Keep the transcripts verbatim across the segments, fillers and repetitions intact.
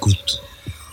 Écoute,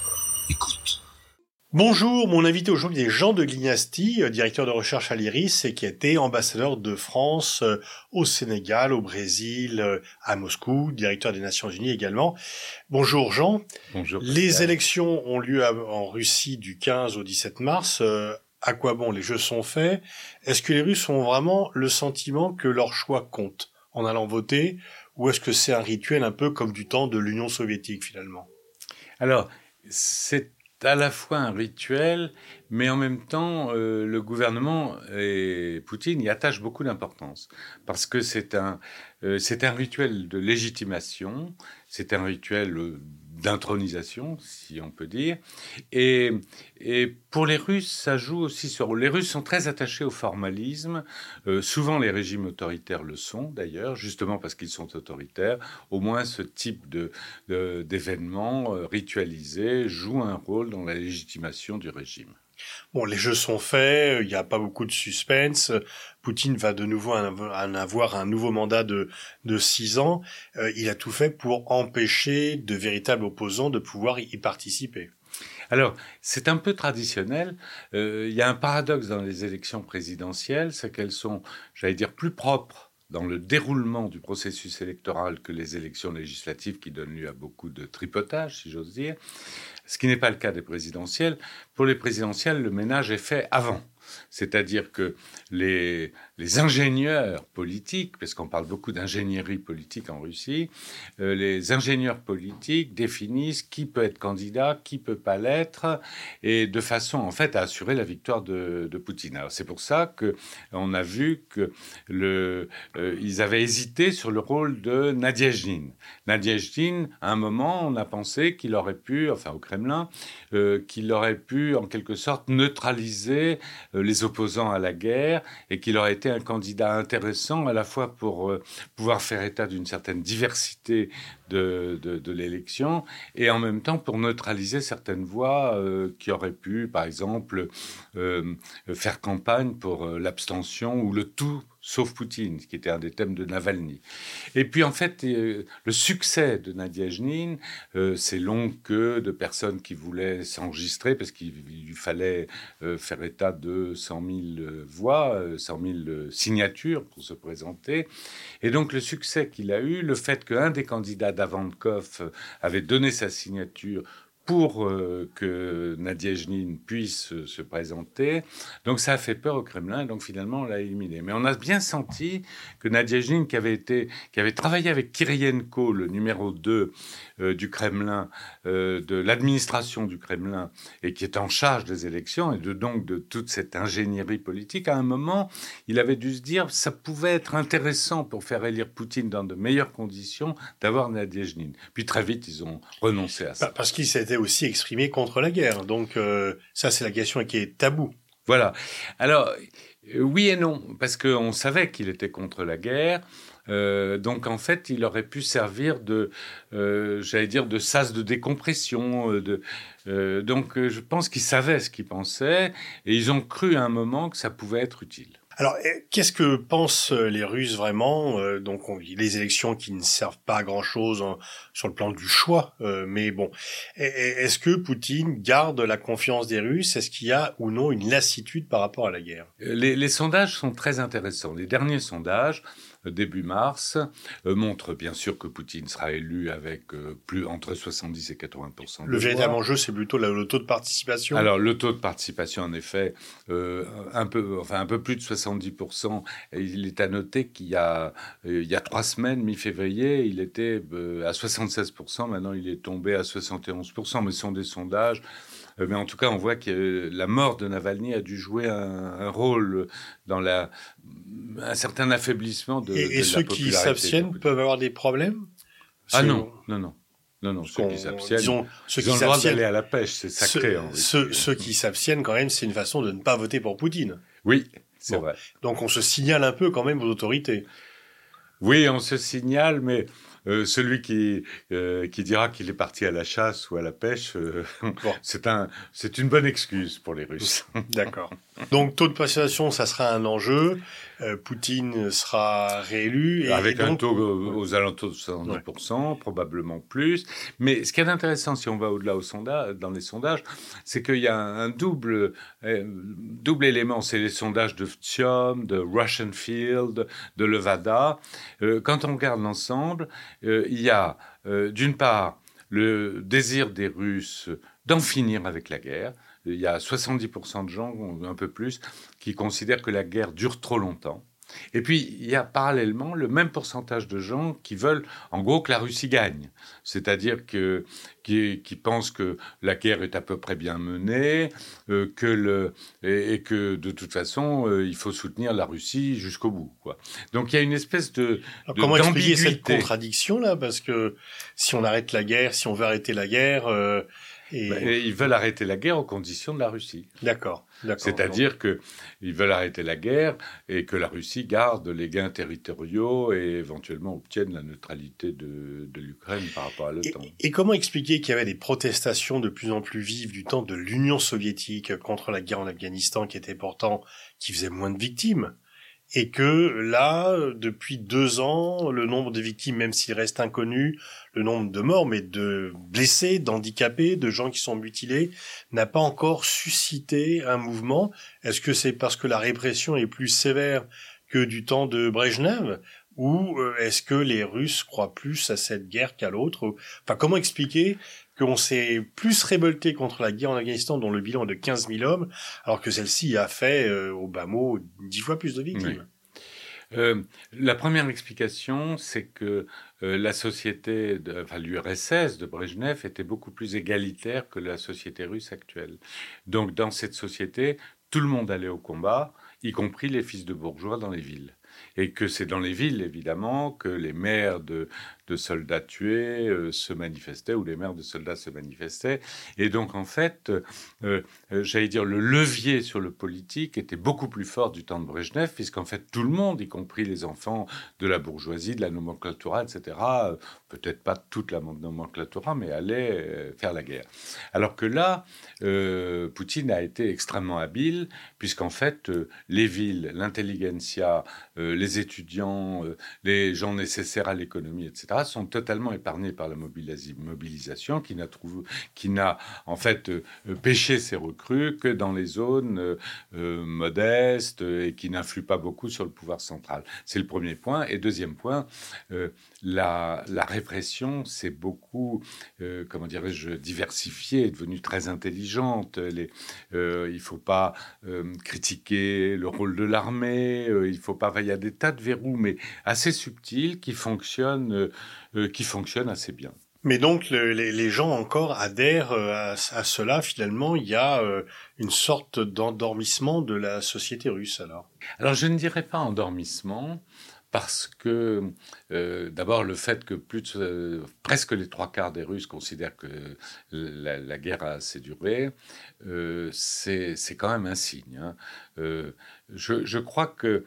écoute. Bonjour, mon invité aujourd'hui est Jean de Glignasti, directeur de recherche à l'IRIS et qui a été ambassadeur de France au Sénégal, au Brésil, à Moscou, directeur des Nations Unies également. Bonjour Jean. Bonjour. Les Pascal. élections ont lieu en Russie du quinze au dix-sept mars. À quoi bon? Les jeux sont faits. Est-ce que les Russes ont vraiment le sentiment que leur choix compte en allant voter, ou est-ce que c'est un rituel un peu comme du temps de l'Union soviétique finalement? Alors, c'est à la fois un rituel, mais en même temps, euh, le gouvernement et Poutine y attachent beaucoup d'importance. Parce que c'est un, euh, c'est un rituel de légitimation, c'est un rituel euh, d'intronisation, si on peut dire. Et, et pour les Russes, ça joue aussi sur... Les Russes sont très attachés au formalisme. Euh, souvent, les régimes autoritaires le sont, d'ailleurs, justement parce qu'ils sont autoritaires. Au moins, ce type de, de, d'événements euh, ritualisés joue un rôle dans la légitimation du régime. Bon, les jeux sont faits, il n'y a pas beaucoup de suspense. Poutine va de nouveau en avoir un nouveau mandat de, de six ans. Euh, il a tout fait pour empêcher de véritables opposants de pouvoir y participer. Alors, c'est un peu traditionnel. Euh, il y a un paradoxe dans les élections présidentielles, c'est qu'elles sont, j'allais dire, plus propres dans le déroulement du processus électoral que les élections législatives qui donnent lieu à beaucoup de tripotage, si j'ose dire. Ce qui n'est pas le cas des présidentielles. Pour les présidentielles, le ménage est fait avant. C'est-à-dire que les, les ingénieurs politiques, parce qu'on parle beaucoup d'ingénierie politique en Russie, euh, les ingénieurs politiques définissent qui peut être candidat, qui peut pas l'être, et de façon en fait à assurer la victoire de, de Poutine. Alors c'est pour ça que on a vu que le, euh, ils avaient hésité sur le rôle de Nadiejdine. Nadiejdine, à un moment, on a pensé qu'il aurait pu, enfin au Kremlin, euh, qu'il aurait pu en quelque sorte neutraliser euh, les opposants à la guerre et qu'il aurait été un candidat intéressant à la fois pour euh, pouvoir faire état d'une certaine diversité de, de, de l'élection et en même temps pour neutraliser certaines voix euh, qui auraient pu, par exemple, euh, faire campagne pour euh, l'abstention ou le tout sauf Poutine, qui était un des thèmes de Navalny. Et puis, en fait, euh, le succès de Nadiejdine, euh, ces longues queues de personnes qui voulaient s'enregistrer, parce qu'il lui fallait euh, faire état de cent mille voix, euh, cent mille signatures pour se présenter. Et donc, le succès qu'il a eu, le fait qu'un des candidats d'Avankov avait donné sa signature pour euh, que Nadiejdine puisse euh, se présenter. Donc ça a fait peur au Kremlin, et donc finalement on l'a éliminé. Mais on a bien senti que Nadiejdine, qui avait, été, qui avait travaillé avec Kirienko, le numéro deux euh, du Kremlin, euh, de l'administration du Kremlin, et qui est en charge des élections, et de, donc de toute cette ingénierie politique, à un moment, il avait dû se dire ça pouvait être intéressant pour faire élire Poutine dans de meilleures conditions d'avoir Nadiejdine. Puis très vite, ils ont renoncé à ça. Parce qu'il s'était aussi exprimé contre la guerre. Donc euh, ça, c'est la question qui est taboue. Voilà. Alors, euh, oui et non, parce qu'on savait qu'il était contre la guerre. Euh, donc, en fait, il aurait pu servir de, euh, j'allais dire, de sas de décompression. Euh, de, euh, donc, euh, je pense qu'ils savaient ce qu'ils pensaient et ils ont cru à un moment que ça pouvait être utile. Alors, qu'est-ce que pensent les Russes vraiment? euh, Donc, on, les élections qui ne servent pas à grand-chose en, sur le plan du choix. Euh, mais bon, est-ce que Poutine garde la confiance des Russes? Est-ce qu'il y a ou non une lassitude par rapport à la guerre? Les, les sondages sont très intéressants. Les derniers sondages, début mars, euh, montrent bien sûr que Poutine sera élu avec euh, plus entre soixante-dix et quatre-vingts pour cent de Le véritable voix. enjeu, c'est plutôt le, le taux de participation. Alors, le taux de participation, en effet, euh, un peu, enfin un peu plus de soixante-dix pour cent. Et il est à noter qu'il y a, euh, il y a trois semaines, mi-février, il était euh, à soixante-seize pour cent. Maintenant, il est tombé à soixante et onze pour cent. Mais ce sont des sondages. Euh, mais en tout cas, on voit que la mort de Navalny a dû jouer un, un rôle dans la, un certain affaiblissement de, et, de et la ceux popularité. qui s'abstiennent peuvent avoir des problèmes? Ah non, non, non. Non, non, ceux qu'on, qui s'abstiennent, disons, ceux ils qui ont le droit s'abstiennent, d'aller à la pêche, c'est sacré. Ceux, en ceux, ceux qui s'abstiennent, quand même, c'est une façon de ne pas voter pour Poutine. Oui, c'est bon. vrai. Donc on se signale un peu quand même aux autorités. Oui, on se signale, mais euh, celui qui, euh, qui dira qu'il est parti à la chasse ou à la pêche, euh, bon. c'est, un, c'est une bonne excuse pour les Russes. D'accord. Donc, taux de participation, ça sera un enjeu. Euh, Poutine sera réélu. Et, Avec et donc, un taux aux, aux alentours de soixante-dix pour cent, ouais. Probablement plus. Mais ce qui est intéressant, si on va au-delà au sondage, dans les sondages, c'est qu'il y a un double, euh, double élément. C'est les sondages de Ftium, de Russian Field, de Levada. Euh, quand on regarde l'ensemble, euh, il y a, euh, d'une part, le désir des Russes d'en finir avec la guerre. Il y a soixante-dix pour cent de gens, un peu plus, qui considèrent que la guerre dure trop longtemps. Et puis, il y a parallèlement le même pourcentage de gens qui veulent, en gros, que la Russie gagne. C'est-à-dire que, qui, qui pensent que la guerre est à peu près bien menée, euh, que le, et, et que, de toute façon, euh, il faut soutenir la Russie jusqu'au bout, quoi. Donc, il y a une espèce de, Alors, de comment d'ambiguïté. expliquer cette contradiction-là ? Parce que si on arrête la guerre, si on veut arrêter la guerre... Euh... Et... Ben, et ils veulent arrêter la guerre aux conditions de la Russie. D'accord, d'accord. C'est-à-dire donc... qu'ils veulent arrêter la guerre et que la Russie garde les gains territoriaux et éventuellement obtienne la neutralité de, de l'Ukraine par rapport à l'OTAN. Et, et comment expliquer qu'il y avait des protestations de plus en plus vives du temps de l'Union soviétique contre la guerre en Afghanistan, qui était pourtant, qui faisait moins de victimes ? Et que là, depuis deux ans, le nombre de victimes, même s'il reste inconnu, le nombre de morts, mais de blessés, d'handicapés, de gens qui sont mutilés, n'a pas encore suscité un mouvement. Est-ce que c'est parce que la répression est plus sévère que du temps de Brejnev ? Ou est-ce que les Russes croient plus à cette guerre qu'à l'autre ? Enfin, comment expliquer qu'on s'est plus révolté contre la guerre en Afghanistan, dont le bilan est de quinze mille hommes, alors que celle-ci a fait, euh, au bas mot, dix fois plus de victimes. Oui. Euh, la première explication, c'est que euh, la société, de, enfin l'U R S S de Brejnev était beaucoup plus égalitaire que la société russe actuelle. Donc dans cette société, tout le monde allait au combat, y compris les fils de bourgeois dans les villes. Et que c'est dans les villes, évidemment, que les mères de, de soldats tués euh, se manifestaient, ou les mères de soldats se manifestaient. Et donc, en fait, euh, euh, j'allais dire, le levier sur le politique était beaucoup plus fort du temps de Brejnev, puisqu'en fait, tout le monde, y compris les enfants de la bourgeoisie, de la nomenclatura, et cetera, euh, peut-être pas toute la nomenclatura, mais allait euh, faire la guerre. Alors que là, euh, Poutine a été extrêmement habile, puisqu'en fait, euh, les villes, l'intelligentsia, euh, les étudiants, euh, les gens nécessaires à l'économie, et cetera, sont totalement épargnés par la mobilis- mobilisation qui n'a, trouvé, qui n'a en fait euh, pêché ses recrues que dans les zones euh, euh, modestes et qui n'influent pas beaucoup sur le pouvoir central. C'est le premier point. Et deuxième point, euh, la, la répression s'est beaucoup, euh, comment dirais-je, diversifiée, est devenue très intelligente. Les, euh, il ne faut pas euh, critiquer le rôle de l'armée, euh, il faut pas... Il y a des tas de verrous, mais assez subtils, qui fonctionnent, euh, qui fonctionnent assez bien. Mais donc, le, les, les gens encore adhèrent à, à cela. Finalement, il y a euh, une sorte d'endormissement de la société russe, alors. Alors, je ne dirais pas endormissement, parce que, euh, d'abord, le fait que plus de, euh, presque les trois quarts des Russes considèrent que la, la guerre a assez duré, euh, c'est, c'est quand même un signe. Hein. Euh, je, je crois que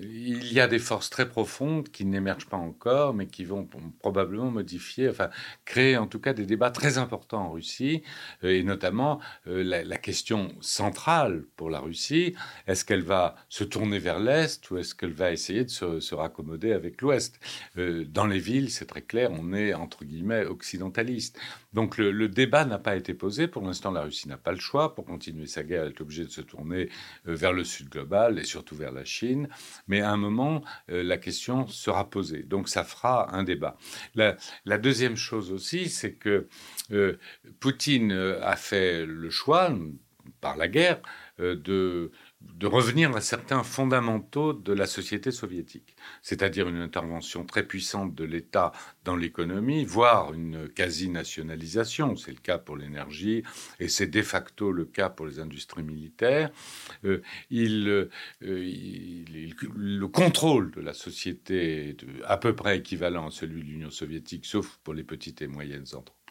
il y a des forces très profondes qui n'émergent pas encore, mais qui vont probablement modifier, enfin créer en tout cas des débats très importants en Russie, et notamment euh, la, la question centrale pour la Russie, est-ce qu'elle va se tourner vers l'Est ou est-ce qu'elle va essayer de se, se raccommoder avec l'Ouest ? euh, Dans les villes, c'est très clair, on est entre guillemets occidentaliste. Donc le, le débat n'a pas été posé. Pour l'instant, la Russie n'a pas le choix. Pour continuer sa guerre, elle est obligée de se tourner euh, vers le sud global et surtout vers la Chine. Mais à un moment, euh, la question sera posée. Donc, ça fera un débat. La, la deuxième chose aussi, c'est que euh, Poutine a fait le choix, par la guerre, euh, de... de revenir à certains fondamentaux de la société soviétique, c'est-à-dire une intervention très puissante de l'État dans l'économie, voire une quasi-nationalisation. C'est le cas pour l'énergie et c'est de facto le cas pour les industries militaires. Euh, il, euh, il, il, le contrôle de la société est à peu près équivalent à celui de l'Union soviétique, sauf pour les petites et moyennes entreprises.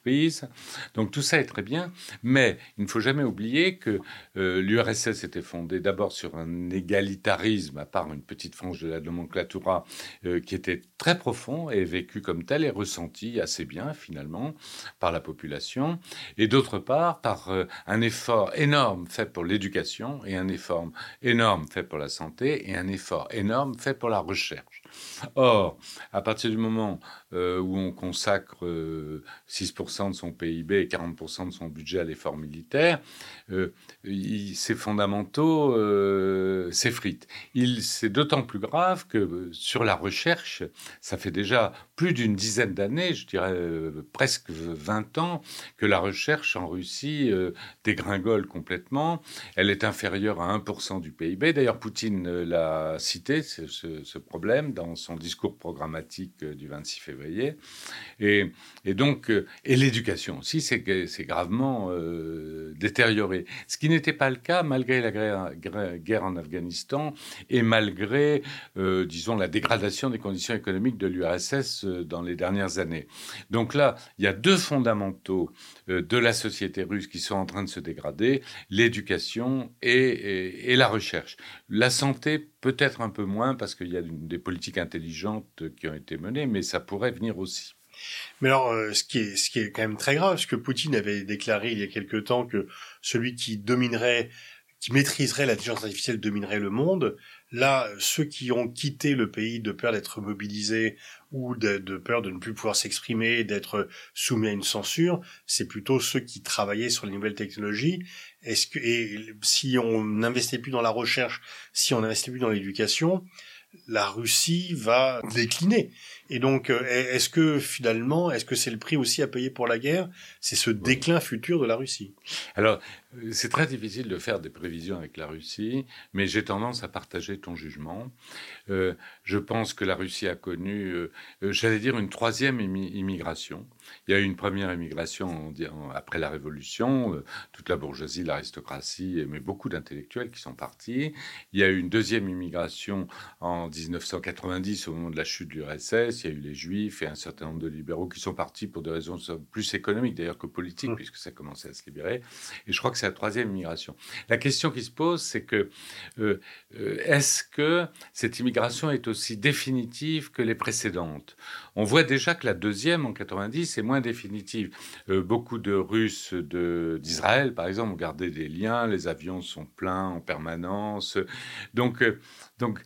peace. Donc tout ça est très bien, mais il ne faut jamais oublier que euh, l'U R S S était fondée d'abord sur un égalitarisme, à part une petite frange de la nomenclatura, euh, qui était très profond et vécu comme tel et ressenti assez bien finalement par la population, et d'autre part par euh, un effort énorme fait pour l'éducation et un effort énorme fait pour la santé et un effort énorme fait pour la recherche. Or, à partir du moment euh, où on consacre euh, six pour cent de son P I B et quarante pour cent de son budget à l'effort militaire, euh, il, ces fondamentaux euh, s'effritent. Il, c'est d'autant plus grave que euh, sur la recherche, ça fait déjà plus d'une dizaine d'années, je dirais euh, presque vingt ans, que la recherche en Russie euh, dégringole complètement. Elle est inférieure à un pour cent du P I B. D'ailleurs, Poutine euh, l'a cité, ce, ce, ce problème, dans son discours programmatique euh, du vingt-six février. Et, et donc, euh, et l'éducation aussi, c'est, c'est gravement euh, détérioré. Ce qui n'était pas le cas malgré la guerre, guerre en Afghanistan et malgré, euh, disons, la dégradation des conditions économiques de l'U R S S euh, dans les dernières années. Donc là, il y a deux fondamentaux euh, de la société russe qui sont en train de se dégrader, l'éducation et, et, et la recherche. La santé, peut-être un peu moins, parce qu'il y a des politiques intelligentes qui ont été menées, mais ça pourrait venir aussi. Mais alors, euh, ce qui est, ce qui est quand même très grave, parce que Poutine avait déclaré il y a quelque temps que celui qui dominerait, qui maîtriserait l'intelligence artificielle dominerait le monde. Là, ceux qui ont quitté le pays de peur d'être mobilisés ou de, de peur de ne plus pouvoir s'exprimer, d'être soumis à une censure, c'est plutôt ceux qui travaillaient sur les nouvelles technologies. Est-ce que, et si on n'investit plus dans la recherche, si on n'investit plus dans l'éducation, la Russie va décliner. Et donc, est-ce que finalement, est-ce que c'est le prix aussi à payer pour la guerre ? C'est ce déclin futur de la Russie. Alors, c'est très difficile de faire des prévisions avec la Russie, mais j'ai tendance à partager ton jugement. Euh, je pense que la Russie a connu, euh, j'allais dire, une troisième immigration. Il y a eu une première immigration après la Révolution, euh, toute la bourgeoisie, l'aristocratie, mais beaucoup d'intellectuels qui sont partis. Il y a eu une deuxième immigration en dix-neuf cent quatre-vingt-dix, au moment de la chute de l'U R S S. Il y a eu les Juifs et un certain nombre de libéraux qui sont partis pour des raisons plus économiques d'ailleurs que politiques, mmh. puisque ça commençait à se libérer. Et je crois que c'est la troisième immigration. La question qui se pose, c'est que euh, euh, est-ce que cette immigration est aussi définitive que les précédentes ? On voit déjà que la deuxième, en quatre-vingt-dix, est moins définitive. Euh, beaucoup de Russes de, d'Israël, par exemple, ont gardé des liens. Les avions sont pleins en permanence. Donc, euh, donc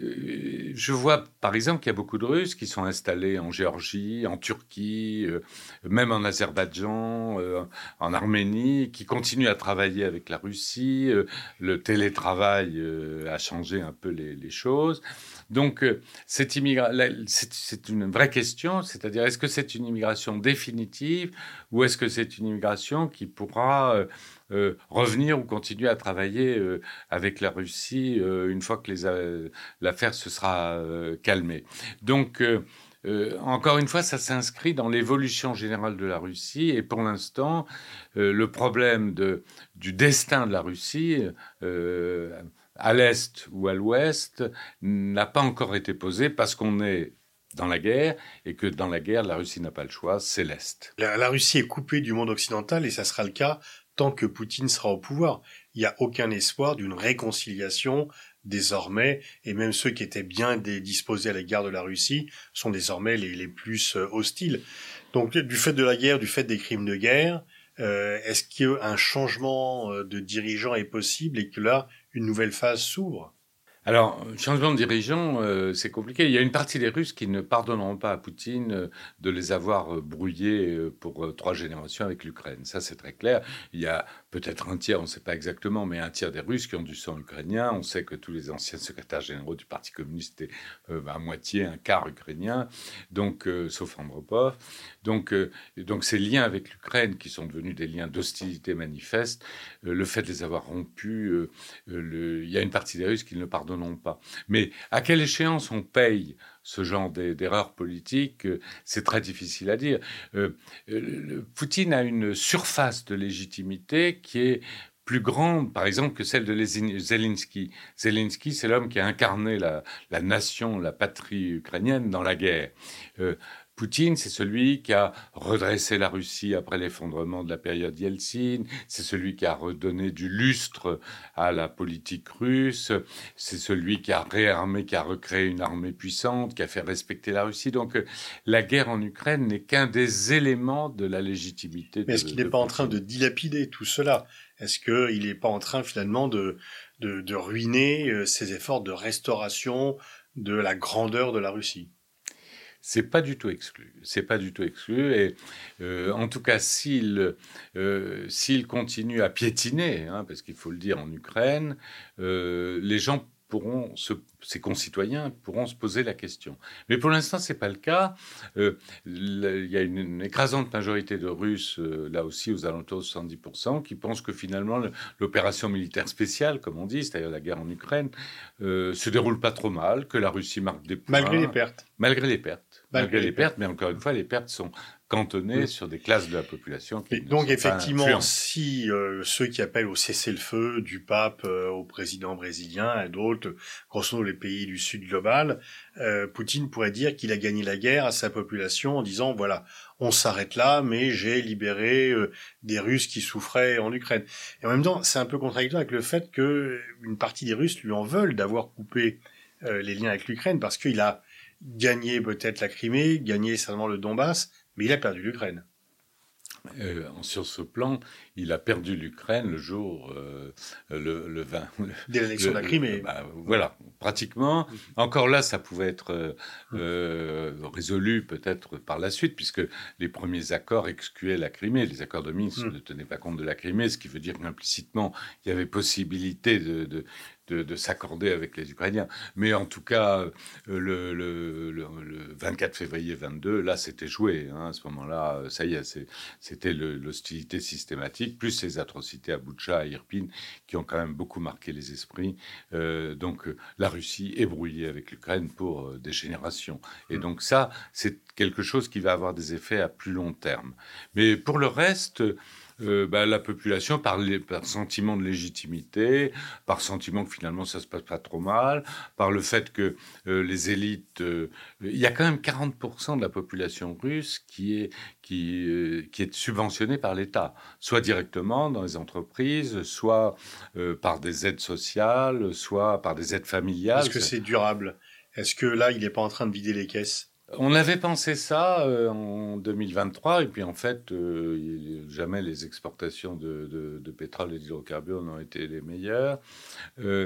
euh, je vois, par exemple, qu'il y a beaucoup de Russes qui sont installés en Géorgie, en Turquie, euh, même en Azerbaïdjan, euh, en Arménie, qui continuent à travailler avec la Russie. Euh, le télétravail euh, a changé un peu les, les choses. Donc, euh, cette immigra- c'est, c'est une vraie question, c'est-à-dire est-ce que c'est une immigration définitive ou est-ce que c'est une immigration qui pourra euh, euh, revenir ou continuer à travailler euh, avec la Russie euh, une fois que les, euh, l'affaire se sera euh, calmée. Donc, euh, Euh, encore une fois, ça s'inscrit dans l'évolution générale de la Russie et pour l'instant, euh, le problème de, du destin de la Russie, euh, à l'est ou à l'ouest, n'a pas encore été posé parce qu'on est dans la guerre et que dans la guerre, la Russie n'a pas le choix, c'est l'Est. La, la Russie est coupée du monde occidental et ça sera le cas tant que Poutine sera au pouvoir. Il n'y a aucun espoir d'une réconciliation désormais, et même ceux qui étaient bien disposés à l'égard de la Russie sont désormais les, les plus hostiles. Donc, du fait de la guerre, du fait des crimes de guerre, euh, est-ce qu'un changement de dirigeant est possible et que là, une nouvelle phase s'ouvre ? Alors, changement de dirigeant, euh, c'est compliqué. Il y a une partie des Russes qui ne pardonneront pas à Poutine euh, de les avoir euh, brouillés euh, pour euh, trois générations avec l'Ukraine. Ça, c'est très clair. Il y a peut-être un tiers, on ne sait pas exactement, mais un tiers des Russes qui ont du sang ukrainien. On sait que tous les anciens secrétaires généraux du Parti communiste étaient euh, à moitié, un quart ukrainien, donc, euh, sauf Andropov. Donc, euh, donc, ces liens avec l'Ukraine qui sont devenus des liens d'hostilité manifeste, euh, le fait de les avoir rompus, euh, euh, le... il y a une partie des Russes qui ne le pardonnent non pas. Mais à quelle échéance on paye ce genre d'erreurs politiques, c'est très difficile à dire. Euh, euh, Poutine a une surface de légitimité qui est plus grande, par exemple, que celle de Zelensky. Zelensky, c'est l'homme qui a incarné la, la nation, la patrie ukrainienne dans la guerre. Euh, Poutine, c'est celui qui a redressé la Russie après l'effondrement de la période Yeltsin, c'est celui qui a redonné du lustre à la politique russe, c'est celui qui a réarmé, qui a recréé une armée puissante, qui a fait respecter la Russie. Donc la guerre en Ukraine n'est qu'un des éléments de la légitimité de Mais est-ce qu'il n'est pas en train de dilapider tout cela? Est-ce qu'il n'est pas en train finalement de, de, de ruiner ses efforts de restauration de la grandeur de la Russie? C'est pas du tout exclu. C'est pas du tout exclu. Et euh, en tout cas, s'il euh, s'il continue à piétiner, hein, parce qu'il faut le dire en Ukraine, euh, les gens pourront se, ses concitoyens pourront se poser la question. Mais pour l'instant, c'est pas le cas. Euh, il y a une, une écrasante majorité de Russes, euh, là aussi aux alentours de soixante-dix pour cent, qui pensent que finalement le, l'opération militaire spéciale, comme on dit, c'est-à-dire la guerre en Ukraine, euh, se déroule pas trop mal, que la Russie marque des points. Malgré les pertes. Malgré les pertes. Malgré, Malgré les pertes, mais encore une fois, les pertes sont cantonnées mmh. sur des classes de la population qui et donc effectivement, si euh, ceux qui appellent au cessez-le-feu du pape euh, au président brésilien et d'autres, grosso modo les pays du Sud global, euh, Poutine pourrait dire qu'il a gagné la guerre à sa population en disant voilà, on s'arrête là, mais j'ai libéré euh, des Russes qui souffraient en Ukraine. Et en même temps, c'est un peu contradictoire avec le fait que une partie des Russes lui en veulent d'avoir coupé euh, les liens avec l'Ukraine parce qu'il a gagné peut-être la Crimée, gagné certainement le Donbass, mais il a perdu l'Ukraine. Euh, sur ce plan, il a perdu l'Ukraine le jour, euh, le, le vingt... Dès l'annexion de la Crimée. Bah, voilà, pratiquement. Encore là, ça pouvait être euh, résolu peut-être par la suite, puisque les premiers accords excluaient la Crimée. Les accords de Minsk mm. ne tenaient pas compte de la Crimée, ce qui veut dire qu'implicitement, il y avait possibilité de... de De, de s'accorder avec les Ukrainiens. Mais en tout cas, le, le, le, le vingt-quatre février vingt-deux, là, c'était joué. Hein, à ce moment-là, ça y est, c'est, c'était le, l'hostilité systématique, plus ces atrocités à Boutcha, à Irpin, qui ont quand même beaucoup marqué les esprits. Euh, donc, la Russie est brouillée avec l'Ukraine pour euh, des générations. Et donc ça, c'est quelque chose qui va avoir des effets à plus long terme. Mais pour le reste... Euh, bah, la population, par, les, par sentiment de légitimité, par sentiment que finalement ça se passe pas trop mal, par le fait que euh, les élites... Euh, il y a quand même quarante pour cent de la population russe qui est, qui, euh, qui est subventionnée par l'État, soit directement dans les entreprises, soit euh, par des aides sociales, soit par des aides familiales. Est-ce que c'est durable? Est-ce que là, il n'est pas en train de vider les caisses? On avait pensé ça euh, en deux mille vingt-trois, et puis en fait, euh, jamais les exportations de, de, de pétrole et d'hydrocarbures n'ont été les meilleures. Euh,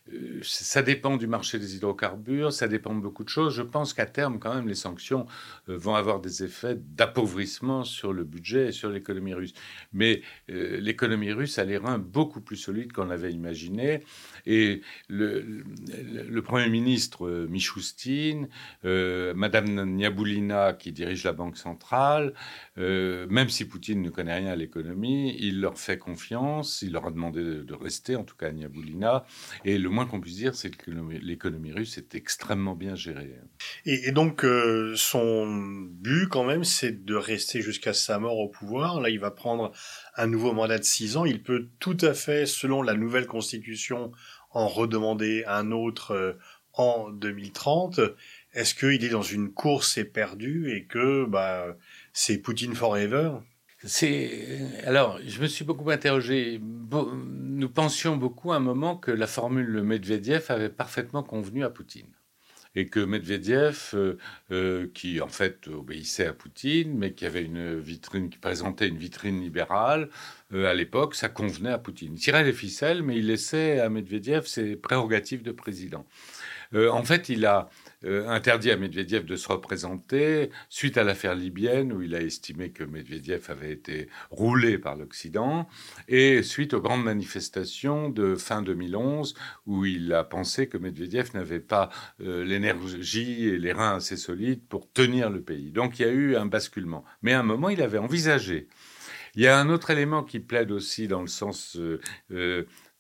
ça dépend du marché des hydrocarbures, ça dépend de beaucoup de choses. Je pense qu'à terme, quand même, les sanctions euh, vont avoir des effets d'appauvrissement sur le budget et sur l'économie russe. Mais euh, l'économie russe a les reins beaucoup plus solides qu'on l'avait imaginé. Et le, le, le Premier ministre euh, Mishustin, euh, Madame Niaboulina, qui dirige la Banque centrale, euh, même si Poutine ne connaît rien à l'économie, il leur fait confiance, il leur a demandé de, de rester, en tout cas à Niaboulina, et le moins qu'on puisse dire, c'est que l'économie russe est extrêmement bien gérée. Et, et donc, euh, son but, quand même, c'est de rester jusqu'à sa mort au pouvoir. Là, il va prendre un nouveau mandat de six ans. Il peut tout à fait, selon la nouvelle constitution, en redemander un autre euh, en deux mille trente. Est-ce qu'il est dans une course éperdue et que bah, c'est Poutine forever? C'est... Alors, je me suis beaucoup interrogé. Bo... Nous pensions beaucoup à un moment que la formule Medvedev avait parfaitement convenu à Poutine. Et que Medvedev, euh, euh, qui en fait obéissait à Poutine, mais qui avait une vitrine, qui présentait une vitrine libérale, euh, à l'époque, ça convenait à Poutine. Il tirait les ficelles, mais il laissait à Medvedev ses prérogatives de président. Euh, en fait, il a euh, interdit à Medvedev de se représenter suite à l'affaire libyenne où il a estimé que Medvedev avait été roulé par l'Occident et suite aux grandes manifestations de fin deux mille onze où il a pensé que Medvedev n'avait pas euh, l'énergie et les reins assez solides pour tenir le pays. Donc il y a eu un basculement. Mais à un moment, il avait envisagé. Il y a un autre élément qui plaide aussi dans le sens... Euh, euh,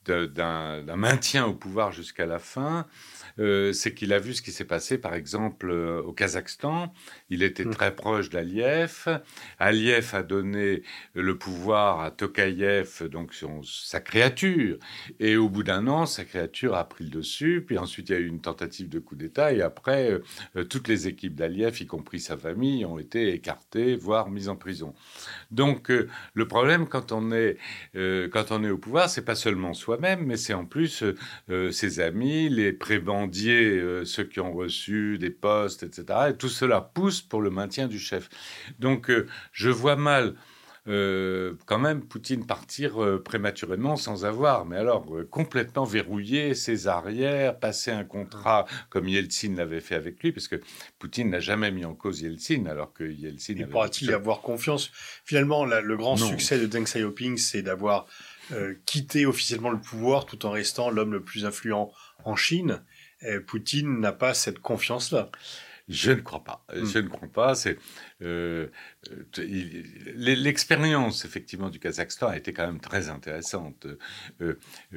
de, d'un, d'un maintien au pouvoir jusqu'à la fin, euh, c'est qu'il a vu ce qui s'est passé, par exemple, euh, au Kazakhstan. Il était très proche d'Aliyev. Aliyev a donné le pouvoir à Tokayev, donc son, sa créature. Et au bout d'un an, sa créature a pris le dessus. Puis ensuite, il y a eu une tentative de coup d'État. Et après, euh, toutes les équipes d'Aliyev, y compris sa famille, ont été écartées, voire mises en prison. Donc, euh, le problème, quand on est, euh, quand on est au pouvoir, c'est pas seulement soi-même, mais c'est en plus euh, ses amis, les prébendiers, euh, ceux qui ont reçu des postes, et cetera. Et tout cela pousse pour le maintien du chef. Donc, euh, je vois mal euh, quand même Poutine partir euh, prématurément sans avoir, mais alors euh, complètement verrouillé ses arrières, passer un contrat comme Yeltsin l'avait fait avec lui, parce que Poutine n'a jamais mis en cause Yeltsin, alors que Yeltsin... Et avait... pourra-t-il y avoir confiance? Finalement, la, le grand Non. succès de Deng Xiaoping, c'est d'avoir euh, quitté officiellement le pouvoir tout en restant l'homme le plus influent en Chine. Et Poutine n'a pas cette confiance-là. Je ne crois pas. Mm. Je ne crois pas. C'est euh, il, l'expérience effectivement du Kazakhstan a été quand même très intéressante. Euh,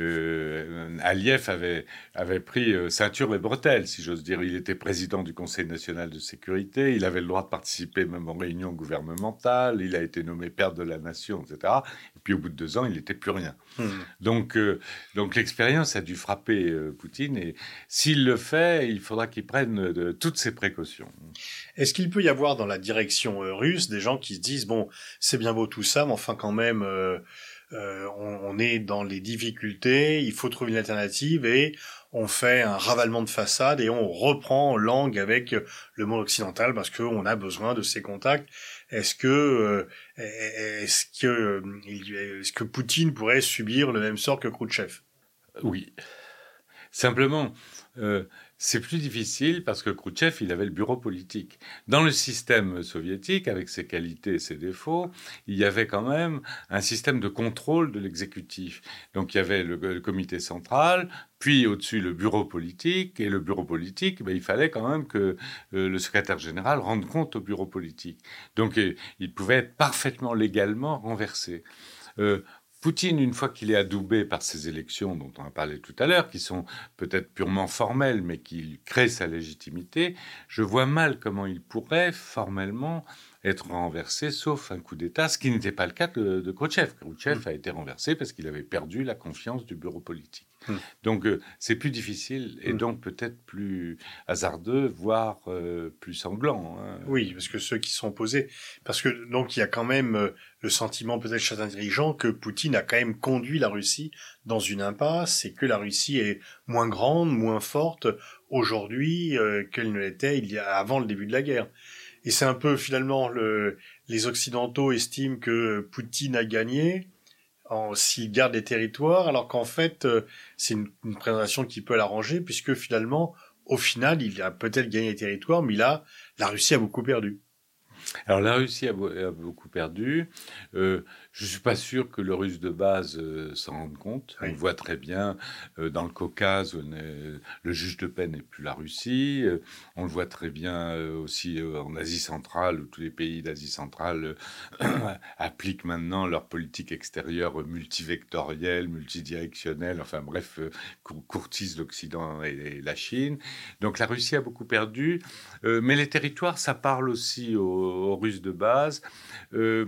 euh, Aliyev avait avait pris ceinture et bretelles, si j'ose dire. Il était président du Conseil national de sécurité. Il avait le droit de participer même aux réunions gouvernementales. Il a été nommé père de la nation, et cetera. Et puis au bout de deux ans, il n'était plus rien. Mm. Donc euh, donc l'expérience a dû frapper euh, Poutine. Et s'il le fait, il faudra qu'il prenne de, toutes ses précautions. Est-ce qu'il peut y avoir dans la direction euh, russe des gens qui se disent bon, c'est bien beau tout ça, mais enfin quand même, euh, euh, on, on est dans les difficultés, il faut trouver une alternative et on fait un ravalement de façade et on reprend langue avec le monde occidental parce qu'on a besoin de ces contacts. Est-ce que euh, est-ce que est-ce que Poutine pourrait subir le même sort que Khrouchtchev? Oui. Simplement, euh, c'est plus difficile parce que Khrouchtchev, il avait le bureau politique. Dans le système soviétique, avec ses qualités et ses défauts, il y avait quand même un système de contrôle de l'exécutif. Donc il y avait le, le comité central, puis au-dessus le bureau politique, et le bureau politique, ben, il fallait quand même que euh, le secrétaire général rende compte au bureau politique. Donc euh, il pouvait être parfaitement légalement renversé. Euh, Poutine, une fois qu'il est adoubé par ces élections dont on a parlé tout à l'heure, qui sont peut-être purement formelles, mais qui créent sa légitimité, je vois mal comment il pourrait formellement être renversé, sauf un coup d'État, ce qui n'était pas le cas de, de Khrouchtchev. Khrouchtchev mmh. a été renversé parce qu'il avait perdu la confiance du bureau politique. Mmh. Donc euh, c'est plus difficile et mmh. donc peut-être plus hasardeux, voire euh, plus sanglant. Hein. Oui, parce que ceux qui sont opposés, parce que donc il y a quand même euh, le sentiment peut-être chez certains dirigeants que Poutine a quand même conduit la Russie dans une impasse et que la Russie est moins grande, moins forte aujourd'hui euh, qu'elle ne l'était il y a avant le début de la guerre. Et c'est un peu finalement le, les Occidentaux estiment que Poutine a gagné en, s'il garde les territoires, alors qu'en fait euh, c'est une, une présentation qui peut l'arranger puisque finalement au final il a peut-être gagné les territoires, mais là la Russie a beaucoup perdu. Alors la Russie a, a beaucoup perdu. Euh, je suis pas sûr que le Russe de base euh, s'en rende compte. Oui. On le voit très bien euh, dans le Caucase, où est, le juge de paix n'est plus la Russie. Euh, on le voit très bien euh, aussi euh, en Asie centrale, où tous les pays d'Asie centrale euh, appliquent maintenant leur politique extérieure multivectorielle, multidirectionnelle. Enfin bref, euh, courtisent l'Occident et, et la Chine. Donc la Russie a beaucoup perdu, euh, mais les territoires, ça parle aussi aux aux Russes de base. Euh,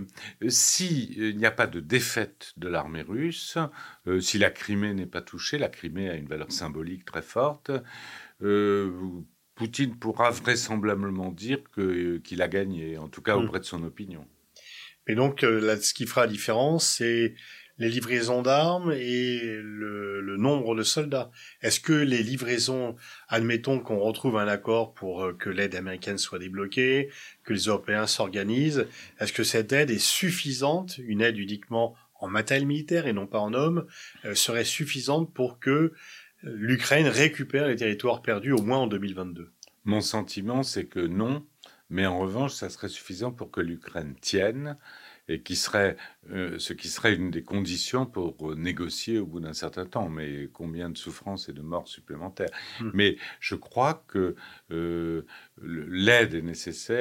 si il n'y a pas de défaite de l'armée russe, euh, si la Crimée n'est pas touchée, la Crimée a une valeur symbolique très forte, euh, Poutine pourra vraisemblablement dire que, qu'il a gagné, en tout cas auprès de son opinion. Et donc, là, ce qui fera la différence, c'est les livraisons d'armes et le, le nombre de soldats. Est-ce que les livraisons, admettons qu'on retrouve un accord pour que l'aide américaine soit débloquée, que les Européens s'organisent, est-ce que cette aide est suffisante, une aide uniquement en matériel militaire et non pas en hommes, euh, serait suffisante pour que l'Ukraine récupère les territoires perdus au moins en deux mille vingt-deux? Mon sentiment, c'est que non, mais en revanche, ça serait suffisant pour que l'Ukraine tienne, et qui serait, euh, ce qui serait une des conditions pour négocier au bout d'un certain temps. Mais combien de souffrances et de morts supplémentaires. Mmh. Mais je crois que euh, l'aide est nécessaire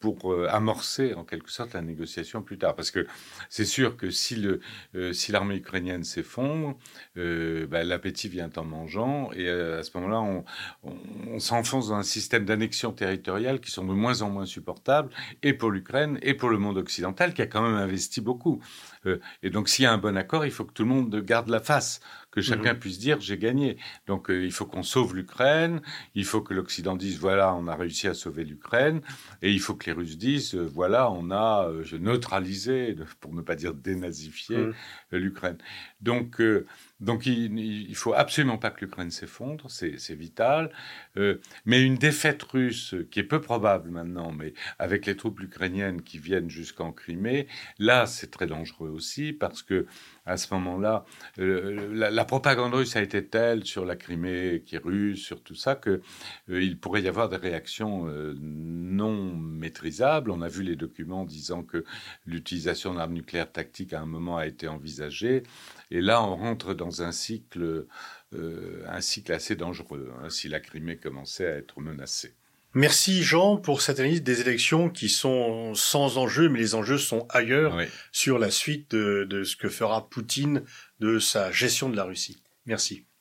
pour euh, amorcer en quelque sorte la négociation plus tard. Parce que c'est sûr que si, le, euh, si l'armée ukrainienne s'effondre, euh, bah, l'appétit vient en mangeant, et euh, à ce moment-là, on, on, on s'enfonce dans un système d'annexion territoriale qui sont de moins en moins supportables, et pour l'Ukraine, et pour le monde occidental, qui a quand même investi beaucoup. Euh, et donc s'il y a un bon accord, il faut que tout le monde garde la face, que chacun mmh. puisse dire « j'ai gagné ». Donc euh, il faut qu'on sauve l'Ukraine, il faut que l'Occident dise « voilà, on a réussi à sauver l'Ukraine », et il faut que les Russes disent euh, « voilà, on a euh, neutralisé, pour ne pas dire dénazifié, mmh. euh, l'Ukraine ». Donc, euh, donc il, il faut absolument pas que l'Ukraine s'effondre, c'est, c'est vital. Euh, mais une défaite russe, qui est peu probable maintenant, mais avec les troupes ukrainiennes qui viennent jusqu'en Crimée, là c'est très dangereux aussi, parce que à ce moment-là, euh, la, la propagande russe a été telle sur la Crimée qui est russe, sur tout ça, qu'il euh, pourrait y avoir des réactions euh, non maîtrisables. On a vu les documents disant que l'utilisation d'armes nucléaires tactiques à un moment a été envisagée. Et là, on rentre dans un cycle, euh, un cycle assez dangereux, hein, si la Crimée commençait à être menacée. Merci Jean pour cette analyse des élections qui sont sans enjeu, mais les enjeux sont ailleurs oui. sur la suite de, de ce que fera Poutine de sa gestion de la Russie. Merci.